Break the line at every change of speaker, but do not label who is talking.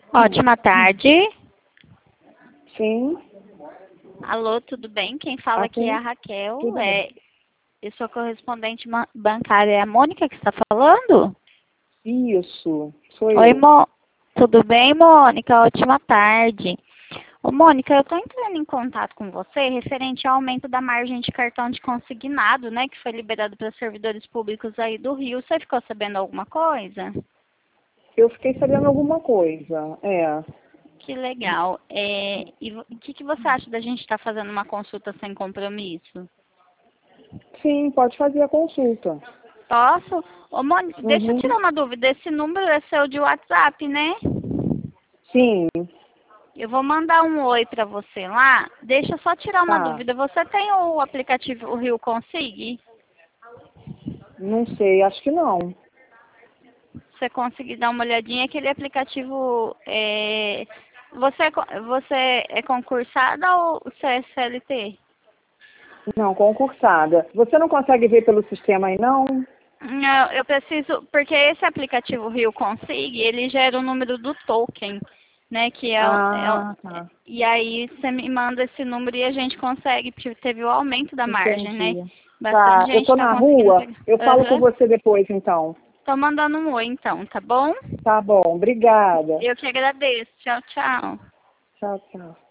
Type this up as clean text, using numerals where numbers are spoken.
Ótima tarde.
Sim,
Alô, tudo bem? Quem fala aqui é a
assim,
Raquel.
tudo bem.
Eu sou correspondente bancária. É a Mônica que está falando?
Isso, sou
Oi,
eu.
Tudo bem, Mônica? Ótima tarde. Ô, Mônica, eu estou entrando em contato com você referente ao aumento da margem de cartão de consignado, né, que foi liberado para servidores públicos aí do Rio. Você ficou sabendo alguma coisa?
Eu fiquei sabendo alguma coisa.
Que legal. E o que você acha da gente estar fazendo uma consulta sem compromisso?
Sim, pode fazer a consulta.
Posso? Ô, Mônica, deixa eu
Uhum.
tirar uma dúvida. Esse número é seu de WhatsApp, né?
Sim,
Eu vou mandar um oi para você lá. Deixa eu só tirar uma
tá.
dúvida. Você tem o aplicativo o Rio Consig?
Não sei, acho que não.
Você conseguir dar uma olhadinha, aquele aplicativo você é concursada ou você é CLT?
Não, concursada. Você não consegue ver pelo sistema aí, não?
Não, eu preciso, porque esse aplicativo Rio Consig, ele gera o número do token, né,
Ah, tá.
e aí você me manda esse número e a gente consegue, porque teve o aumento da margem, né?
Entendi.
Bastante
Tá, eu
gente
tô
está
na
conseguindo
rua,
pegar.
eu falo com
Aham.
você depois, então.
Tô mandando um oi então, tá bom?
Tá bom, obrigada.
Eu que agradeço. Tchau, tchau.
Tchau, tchau.